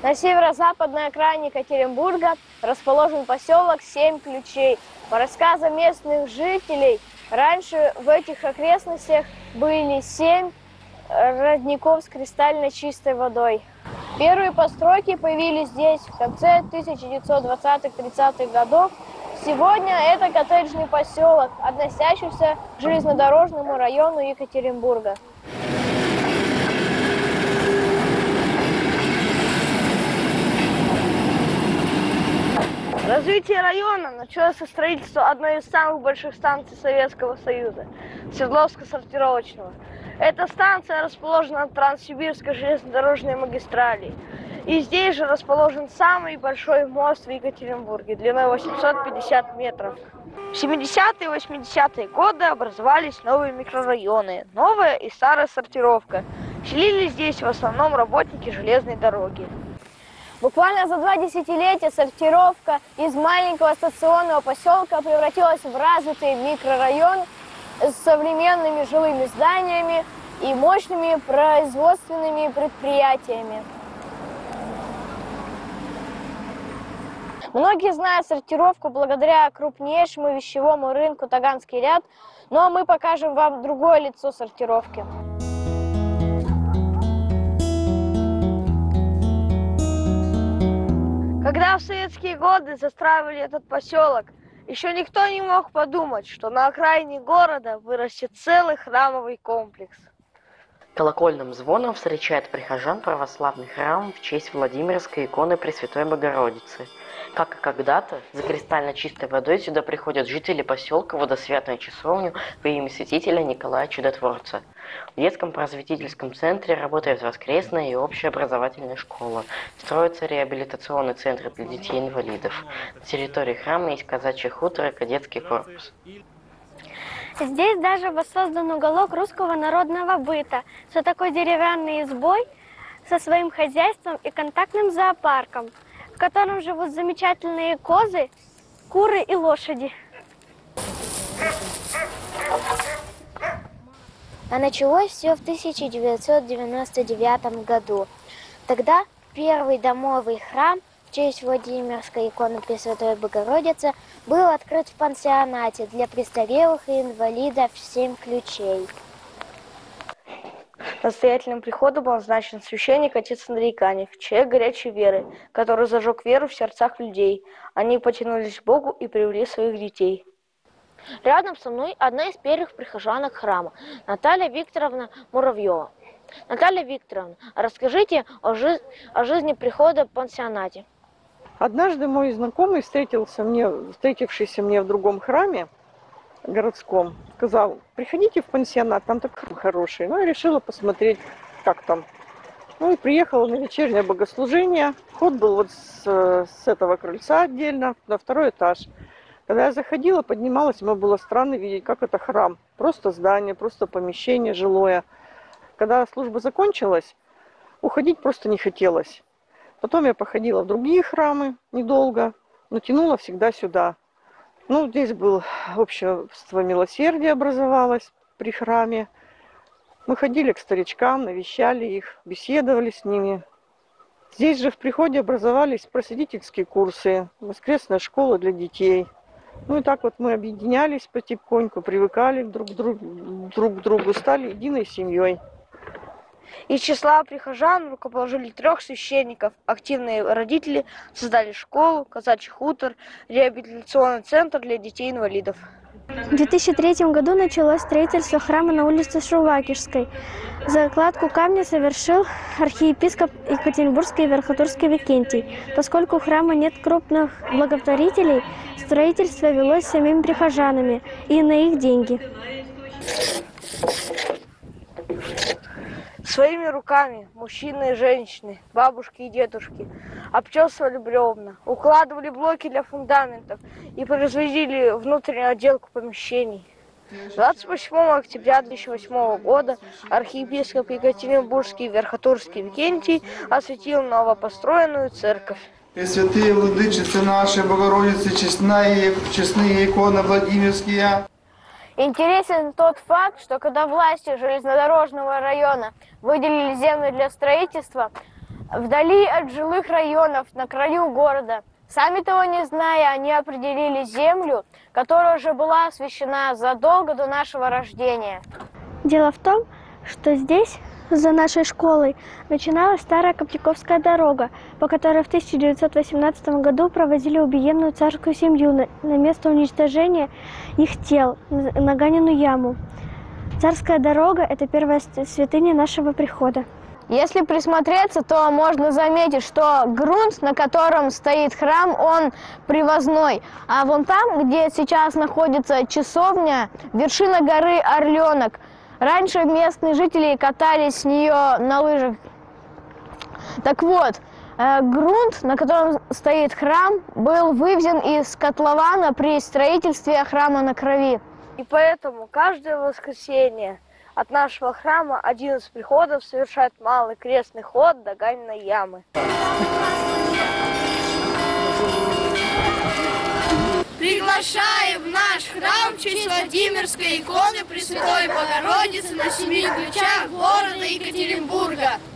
На северо-западной окраине Екатеринбурга расположен поселок Семь Ключей. По рассказам местных жителей, раньше в этих окрестностях были 7 родников с кристально чистой водой. Первые постройки появились здесь в конце 1920-30-х годов. Сегодня это коттеджный поселок, относящийся к железнодорожному району Екатеринбурга. Развитие района началось со строительства одной из самых больших станций Советского Союза – Свердловско-сортировочного. Эта станция расположена на Транссибирской железнодорожной магистрали. И здесь же расположен самый большой мост в Екатеринбурге длиной 850 метров. В 70-е и 80-е годы образовались новые микрорайоны, новая и старая сортировка. Селились здесь в основном работники железной дороги. Буквально за 2 десятилетия сортировка из маленького стационного поселка превратилась в развитый микрорайон с современными жилыми зданиями и мощными производственными предприятиями. Многие знают сортировку благодаря крупнейшему вещевому рынку Таганский ряд, но мы покажем вам другое лицо сортировки. Когда в советские годы застраивали этот поселок, еще никто не мог подумать, что на окраине города вырастет целый храмовый комплекс. Колокольным звоном встречает прихожан православный храм в честь Владимирской иконы Пресвятой Богородицы. Как и когда-то, за кристально чистой водой сюда приходят жители поселка в водосвятную часовню во имя святителя Николая Чудотворца. В детском просветительском центре работает воскресная и общеобразовательная школа. Строятся реабилитационные центры для детей-инвалидов. На территории храма есть казачий хутор и кадетский корпус. Здесь даже воссоздан уголок русского народного быта с такой деревянной избой, со своим хозяйством и контактным зоопарком, в котором живут замечательные козы, куры и лошади. А началось все в 1999 году. Тогда первый домовый храм в честь Владимирской иконы Пресвятой Богородицы был открыт в пансионате для престарелых и инвалидов «Семь ключей». Настоятелем прихода был назначен священник отец Андрей Канев, человек горячей веры, который зажег веру в сердцах людей. Они потянулись к Богу и привели своих детей. Рядом со мной одна из первых прихожанок храма, Наталья Викторовна Муравьева. Наталья Викторовна, расскажите о жизни прихода в пансионате. Однажды мой знакомый, встретившийся мне в другом храме городском, сказал: приходите в пансионат, там так хороший. Ну, я решила посмотреть, как там. Ну, и приехала на вечернее богослужение. Вход был вот с этого крыльца отдельно, на 2-й этаж. Когда я заходила, поднималась, мне было странно видеть, как это храм. Просто здание, просто помещение жилое. Когда служба закончилась, уходить просто не хотелось. Потом я походила в другие храмы недолго, но тянула всегда сюда. Ну, здесь было общество милосердия образовалось при храме. Мы ходили к старичкам, навещали их, беседовали с ними. Здесь же в приходе образовались просветительские курсы, воскресная школа для детей. Ну и так вот мы объединялись потихоньку, привыкали друг к другу, стали единой семьей. Из числа прихожан рукоположили 3 священников. Активные родители создали школу, казачий хутор, реабилитационный центр для детей-инвалидов. В 2003 году началось строительство храма на улице Шувакишской. Закладку камня совершил архиепископ Екатеринбургский и Верхотурский Викентий. Поскольку у храма нет крупных благотворителей, строительство велось самими прихожанами и на их деньги. Своими руками мужчины и женщины, бабушки и дедушки обтесывали бревна, укладывали блоки для фундаментов и производили внутреннюю отделку помещений. 28 октября 2008 года архиепископ Екатеринбургский и Верхотурский Викентий осветил новопостроенную церковь. Пресвятые владычицы нашей Богородицы, честные иконы Владимирские. Интересен тот факт, что когда власти железнодорожного района выделили землю для строительства, вдали от жилых районов, на краю города. Сами того не зная, они определили землю, которая уже была освящена задолго до нашего рождения. Дело в том, что здесь, за нашей школой, начиналась старая Коптяковская дорога, по которой в 1918 году провозили убиенную царскую семью на место уничтожения их тел, на Ганину яму. Царская дорога – это первая святыня нашего прихода. Если присмотреться, то можно заметить, что грунт, на котором стоит храм, он привозной. А вон там, где сейчас находится часовня, вершина горы Орленок. Раньше местные жители катались с нее на лыжах. Так вот, грунт, на котором стоит храм, был вывезен из котлована при строительстве храма на Крови. И поэтому каждое воскресенье от нашего храма один из приходов совершает малый крестный ход до Ганиной ямы. Приглашаем в наш храм в честь Владимирской иконы Пресвятой Богородицы на 7 ключах города Екатеринбурга.